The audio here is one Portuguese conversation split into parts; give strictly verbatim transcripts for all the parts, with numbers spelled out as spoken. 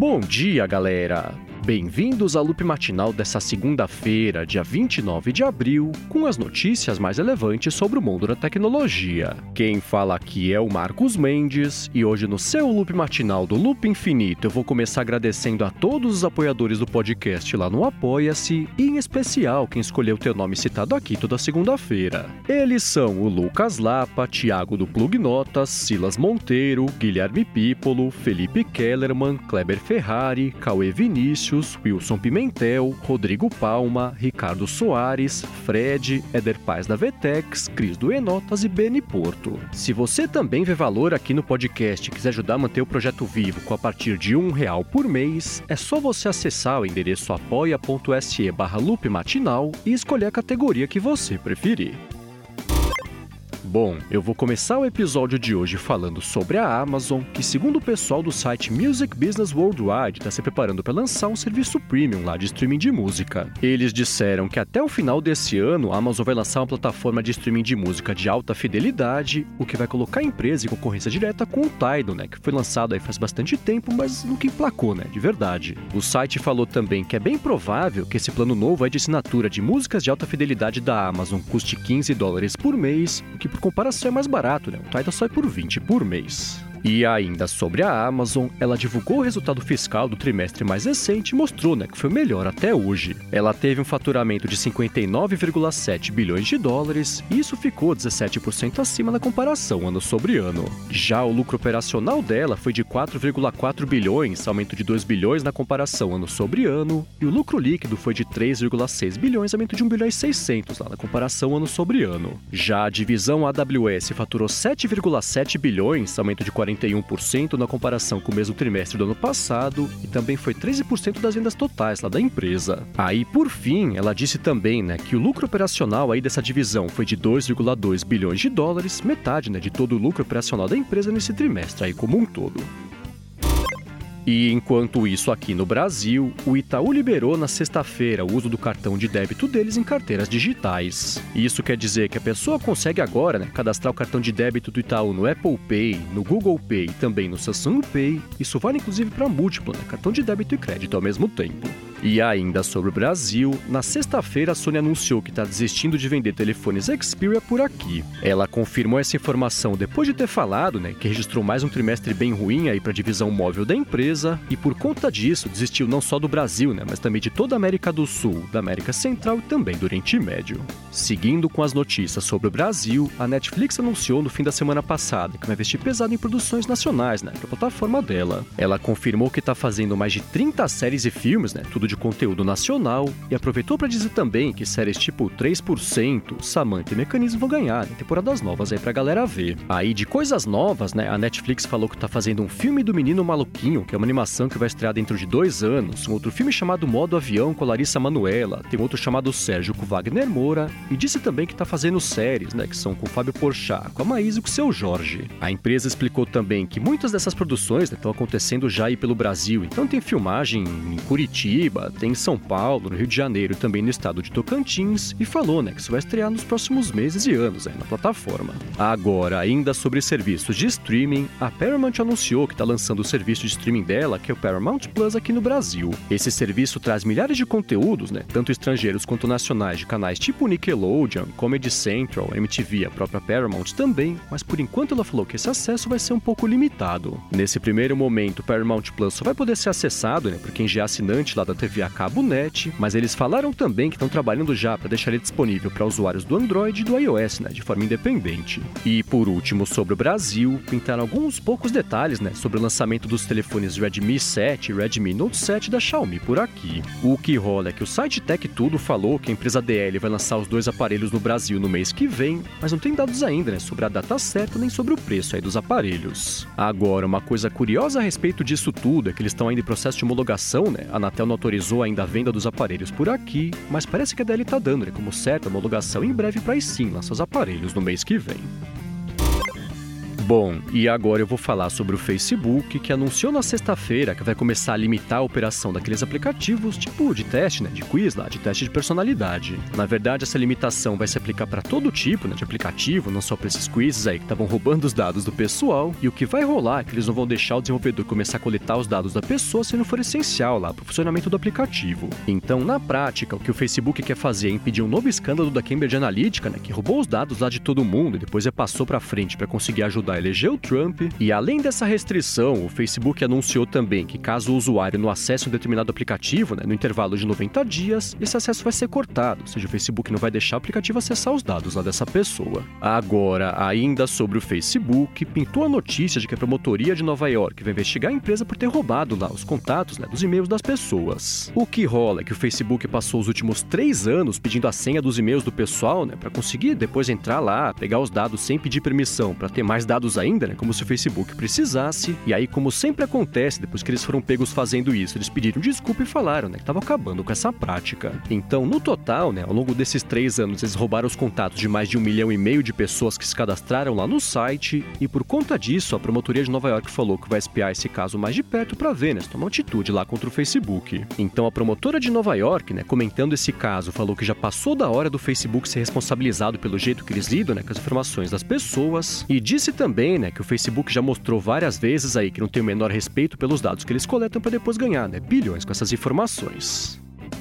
Bom dia, galera! Bem-vindos ao Loop Matinal dessa segunda-feira, dia vinte e nove de abril, com as notícias mais relevantes sobre o mundo da tecnologia. Quem fala aqui é o Marcos Mendes, e hoje no seu Loop Matinal do Loop Infinito eu vou começar agradecendo a todos os apoiadores do podcast lá no Apoia-se, e em especial quem escolheu ter o nome citado aqui toda segunda-feira. Eles são o Lucas Lapa, Thiago do Plug Notas, Silas Monteiro, Guilherme Pípolo, Felipe Kellerman, Kleber Ferrari, Cauê Vinícius, Wilson Pimentel, Rodrigo Palma, Ricardo Soares, Fred, Eder Paz da Vetex, Cris do Enotas e Beni Porto. Se você também vê valor aqui no podcast e quiser ajudar a manter o projeto vivo com a partir de um real por mês, é só você acessar o endereço apoia.se barra loop matinal e escolher a categoria que você preferir. Bom, eu vou começar o episódio de hoje falando sobre a Amazon, que segundo o pessoal do site Music Business Worldwide está se preparando para lançar um serviço premium lá de streaming de música. Eles disseram que até o final desse ano a Amazon vai lançar uma plataforma de streaming de música de alta fidelidade, o que vai colocar a empresa em concorrência direta com o Tidal, né, que foi lançado aí faz bastante tempo, mas nunca emplacou, né, de verdade. O site falou também que é bem provável que esse plano novo aí de assinatura de músicas de alta fidelidade da Amazon custe quinze dólares por mês, o que por comparação é mais barato, né? O Tidal só é por vinte por mês. E ainda sobre a Amazon, ela divulgou o resultado fiscal do trimestre mais recente e mostrou, né, que foi o melhor até hoje. Ela teve um faturamento de cinquenta e nove vírgula sete bilhões de dólares e isso ficou dezessete por cento acima na comparação ano sobre ano. Já o lucro operacional dela foi de quatro vírgula quatro bilhões, aumento de dois bilhões na comparação ano sobre ano, e o lucro líquido foi de três vírgula seis bilhões, aumento de um bilhão e seiscentos lá na comparação ano sobre ano. Já a divisão A W S faturou sete vírgula sete bilhões, aumento de quarenta e um por cento na comparação com o mesmo trimestre do ano passado e também foi treze por cento das vendas totais lá da empresa. Aí, por fim, ela disse também, né, que o lucro operacional aí dessa divisão foi de dois vírgula dois bilhões de dólares, metade, né, de todo o lucro operacional da empresa nesse trimestre aí como um todo. E enquanto isso aqui no Brasil, o Itaú liberou na sexta-feira o uso do cartão de débito deles em carteiras digitais. Isso quer dizer que a pessoa consegue agora, né, cadastrar o cartão de débito do Itaú no Apple Pay, no Google Pay e também no Samsung Pay. Isso vale inclusive para múltiplo, né, cartão de débito e crédito ao mesmo tempo. E ainda sobre o Brasil, na sexta-feira a Sony anunciou que está desistindo de vender telefones Xperia por aqui. Ela confirmou essa informação depois de ter falado, né, que registrou mais um trimestre bem ruim aí para a divisão móvel da empresa e por conta disso desistiu não só do Brasil, né, mas também de toda a América do Sul, da América Central e também do Oriente Médio. Seguindo com as notícias sobre o Brasil, a Netflix anunciou no fim da semana passada que vai investir pesado em produções nacionais, né, para a plataforma dela. Ela confirmou que está fazendo mais de trinta séries e filmes, né, tudo de conteúdo nacional, e aproveitou para dizer também que séries tipo três por cento, Samantha e Mecanismo vão ganhar, né, temporadas novas aí pra galera ver. Aí de coisas novas, né, a Netflix falou que tá fazendo um filme do Menino Maluquinho, que é uma animação que vai estrear dentro de dois anos, um outro filme chamado Modo Avião com a Larissa Manoela, tem outro chamado Sérgio com Wagner Moura, e disse também que tá fazendo séries, né, que são com o Fábio Porchat, com a Maísa e com o Seu Jorge. A empresa explicou também que muitas dessas produções estão, né, acontecendo já aí pelo Brasil, então tem filmagem em Curitiba, tem em São Paulo, no Rio de Janeiro e também no estado de Tocantins, e falou, né, que isso vai estrear nos próximos meses e anos aí na plataforma. Agora, ainda sobre serviços de streaming, a Paramount anunciou que está lançando o serviço de streaming dela, que é o Paramount Plus aqui no Brasil. Esse serviço traz milhares de conteúdos, né, tanto estrangeiros quanto nacionais, de canais tipo Nickelodeon, Comedy Central, M T V, a própria Paramount também, mas por enquanto ela falou que esse acesso vai ser um pouco limitado. Nesse primeiro momento, o Paramount Plus só vai poder ser acessado, né, por quem já é assinante lá da T V a cabo net, mas eles falaram também que estão trabalhando já para deixar ele disponível para usuários do Android e do iOS, né, de forma independente. E por último, sobre o Brasil, pintaram alguns poucos detalhes, né, sobre o lançamento dos telefones Redmi sete e Redmi Note sete da Xiaomi por aqui. O que rola é que o site Tech Tudo falou que a empresa D L vai lançar os dois aparelhos no Brasil no mês que vem, mas não tem dados ainda, né, sobre a data certa nem sobre o preço aí dos aparelhos. Agora, uma coisa curiosa a respeito disso tudo é que eles estão ainda em processo de homologação, né, a Anatel não autorizou ainda a venda dos aparelhos por aqui, mas parece que a D L tá dando, né, como certa homologação em breve para aí sim lançar os aparelhos no mês que vem. Bom, e agora eu vou falar sobre o Facebook, que anunciou na sexta-feira que vai começar a limitar a operação daqueles aplicativos tipo de teste, né, de quiz lá, de teste de personalidade. Na verdade, essa limitação vai se aplicar para todo tipo, né, de aplicativo, não só para esses quizzes aí que estavam roubando os dados do pessoal, e o que vai rolar é que eles não vão deixar o desenvolvedor começar a coletar os dados da pessoa se não for essencial lá para o funcionamento do aplicativo. Então, na prática, o que o Facebook quer fazer é impedir um novo escândalo da Cambridge Analytica, né, que roubou os dados lá de todo mundo e depois passou para frente para conseguir ajudar a eleger o Trump. E além dessa restrição, o Facebook anunciou também que caso o usuário não acesse um determinado aplicativo, né, no intervalo de noventa dias, esse acesso vai ser cortado, ou seja, o Facebook não vai deixar o aplicativo acessar os dados lá dessa pessoa. Agora, ainda sobre o Facebook, pintou a notícia de que a promotoria de Nova York vai investigar a empresa por ter roubado lá os contatos, né, dos e-mails das pessoas. O que rola é que o Facebook passou os últimos três anos pedindo a senha dos e-mails do pessoal, né, para conseguir depois entrar lá, pegar os dados sem pedir permissão, para ter mais dados ainda, né, como se o Facebook precisasse. E aí, como sempre acontece, depois que eles foram pegos fazendo isso, eles pediram desculpa e falaram, né, que estavam acabando com essa prática. Então, no total, né, ao longo desses três anos, eles roubaram os contatos de mais de um milhão e meio de pessoas que se cadastraram lá no site, e por conta disso, a promotoria de Nova York falou que vai espiar esse caso mais de perto para ver, né, se tomar atitude lá contra o Facebook. Então, a promotora de Nova York, né, comentando esse caso, falou que já passou da hora do Facebook ser responsabilizado pelo jeito que eles lidam, né, com as informações das pessoas, e disse também, né, que o Facebook já mostrou várias vezes aí que não tem o menor respeito pelos dados que eles coletam para depois ganhar, né, bilhões com essas informações.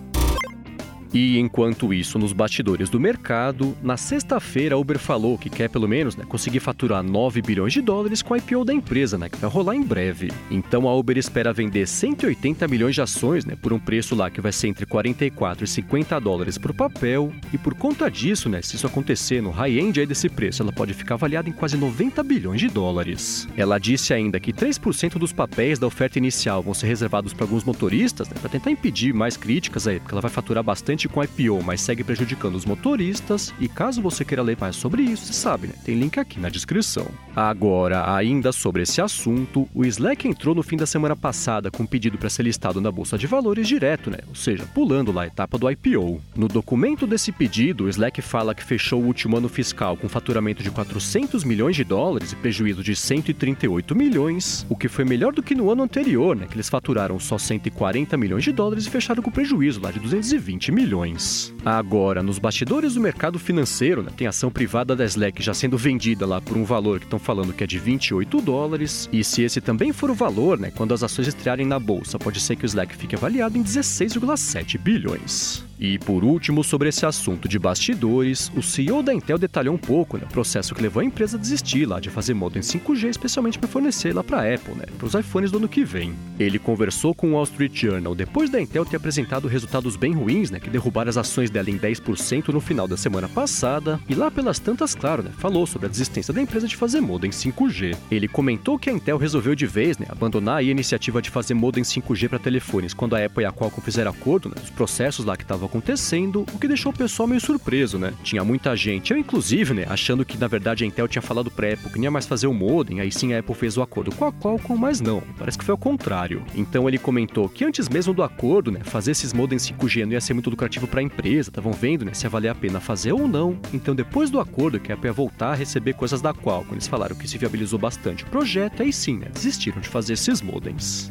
E enquanto isso, nos bastidores do mercado, na sexta-feira a Uber falou que quer pelo menos, né, conseguir faturar nove bilhões de dólares com a I P O da empresa, né, que vai rolar em breve. Então a Uber espera vender cento e oitenta milhões de ações, né, por um preço lá que vai ser entre quarenta e quatro e cinquenta dólares por papel, e por conta disso, né, se isso acontecer no high-end aí desse preço, ela pode ficar avaliada em quase noventa bilhões de dólares. Ela disse ainda que três por cento dos papéis da oferta inicial vão ser reservados para alguns motoristas, né, para tentar impedir mais críticas aí, porque ela vai faturar bastante com a I P O, mas segue prejudicando os motoristas. E caso você queira ler mais sobre isso, você sabe, né? Tem link aqui na descrição. Agora, ainda sobre esse assunto, o Slack entrou no fim da semana passada com um pedido para ser listado na Bolsa de Valores direto, né? Ou seja, pulando lá a etapa do I P O. No documento desse pedido, o Slack fala que fechou o último ano fiscal com faturamento de quatrocentos milhões de dólares e prejuízo de cento e trinta e oito milhões, o que foi melhor do que no ano anterior, né? Que eles faturaram só cento e quarenta milhões de dólares e fecharam com prejuízo lá de duzentos e vinte milhões. Agora, nos bastidores do mercado financeiro, né, tem ação privada da Slack já sendo vendida lá por um valor que estão falando que é de vinte e oito dólares, e se esse também for o valor, né, quando as ações estrearem na bolsa, pode ser que o Slack fique avaliado em dezesseis vírgula sete bilhões. E por último, sobre esse assunto de bastidores, o C E O da Intel detalhou um pouco, né, o processo que levou a empresa a desistir lá de fazer modem cinco G, especialmente para fornecer lá para a Apple, né, para os iPhones do ano que vem. Ele conversou com o Wall Street Journal depois da Intel ter apresentado resultados bem ruins, né, que derrubaram as ações dela em dez por cento no final da semana passada, e lá pelas tantas, claro, né, falou sobre a desistência da empresa de fazer modem cinco G. Ele comentou que a Intel resolveu de vez, né, abandonar a iniciativa de fazer modem cinco G para telefones quando a Apple e a Qualcomm fizeram acordo, né, os processos lá que estavam acontecendo, o que deixou o pessoal meio surpreso, né? Tinha muita gente, eu inclusive, né, achando que na verdade a Intel tinha falado pra Apple que não ia mais fazer o modem, aí sim a Apple fez o acordo com a Qualcomm, mas não, parece que foi ao contrário. Então ele comentou que antes mesmo do acordo, né, fazer esses modems cinco G não ia ser muito lucrativo pra empresa, estavam vendo, né, se ia valer a pena fazer ou não. Então depois do acordo que a Apple ia voltar a receber coisas da Qualcomm, eles falaram que se viabilizou bastante o projeto, aí sim, né, desistiram de fazer esses modems.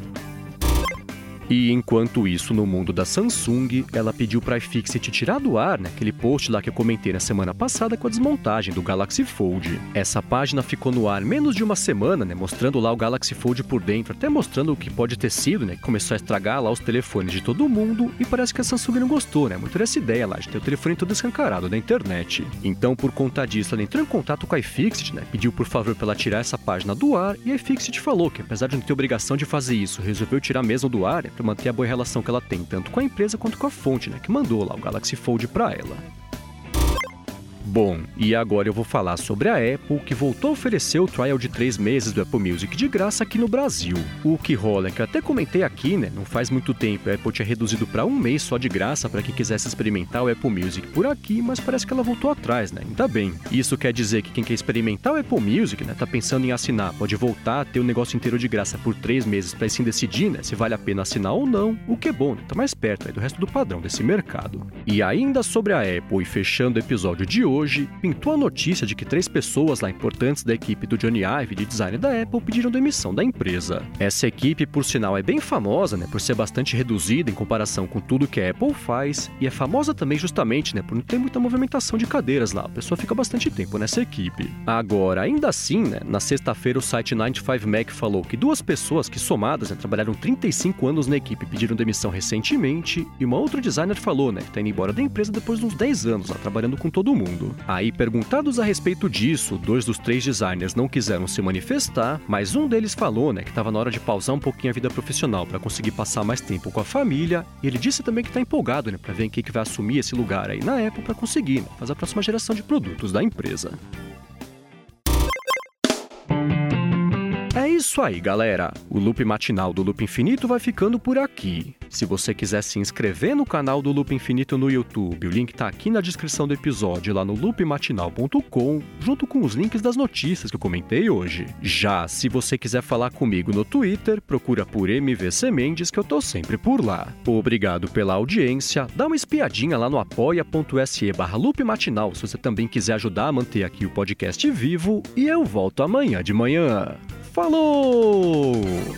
E enquanto isso, no mundo da Samsung, ela pediu para a iFixit tirar do ar, né, aquele post lá que eu comentei na semana passada com a desmontagem do Galaxy Fold. Essa página ficou no ar menos de uma semana, né, mostrando lá o Galaxy Fold por dentro, até mostrando o que pode ter sido, né, que começou a estragar lá os telefones de todo mundo, e parece que a Samsung não gostou, né, muito dessa ideia lá de ter o telefone todo escancarado na internet. Então, por conta disso, ela entrou em contato com a iFixit, né, pediu por favor para ela tirar essa página do ar, e a iFixit falou que apesar de não ter obrigação de fazer isso, resolveu tirar mesmo do ar, né, para manter a boa relação que ela tem tanto com a empresa quanto com a fonte, né, que mandou lá o Galaxy Fold para ela. Bom, e agora eu vou falar sobre a Apple, que voltou a oferecer o trial de três meses do Apple Music de graça aqui no Brasil. O que rola é que eu até comentei aqui, né, não faz muito tempo, a Apple tinha reduzido para um mês só de graça para quem quisesse experimentar o Apple Music por aqui, mas parece que ela voltou atrás, né, ainda bem. Isso quer dizer que quem quer experimentar o Apple Music, né, tá pensando em assinar, pode voltar a ter o negócio inteiro de graça por três meses para assim decidir, né, se vale a pena assinar ou não, o que é bom, né, tá mais perto aí do resto do padrão desse mercado. E ainda sobre a Apple, e fechando o episódio de hoje, hoje, pintou a notícia de que três pessoas lá importantes da equipe do Johnny Ive de design da Apple pediram demissão da empresa. Essa equipe, por sinal, é bem famosa, né, por ser bastante reduzida em comparação com tudo que a Apple faz, e é famosa também justamente, né, por não ter muita movimentação de cadeiras lá. A pessoa fica bastante tempo nessa equipe. Agora, ainda assim, né, na sexta-feira o site noventa e cinco Mac falou que duas pessoas que somadas, né, trabalharam trinta e cinco anos na equipe pediram demissão recentemente, e uma outra designer falou, né, que tá indo embora da empresa depois de uns dez anos lá trabalhando com todo mundo. Aí, perguntados a respeito disso, dois dos três designers não quiseram se manifestar, mas um deles falou, né, que tava na hora de pausar um pouquinho a vida profissional para conseguir passar mais tempo com a família, e ele disse também que tá empolgado, né, para ver quem que vai assumir esse lugar aí na Apple para conseguir, né, fazer a próxima geração de produtos da empresa. É isso aí, galera! O Loop Matinal do Loop Infinito vai ficando por aqui. Se você quiser se inscrever no canal do Loop Infinito no YouTube, o link tá aqui na descrição do episódio, lá no loop matinal ponto com, junto com os links das notícias que eu comentei hoje. Já, se você quiser falar comigo no Twitter, procura por M V C Mendes, que eu tô sempre por lá. Obrigado pela audiência, dá uma espiadinha lá no apoia.se barra Loop Matinal, se você também quiser ajudar a manter aqui o podcast vivo, e eu volto amanhã de manhã. Falou!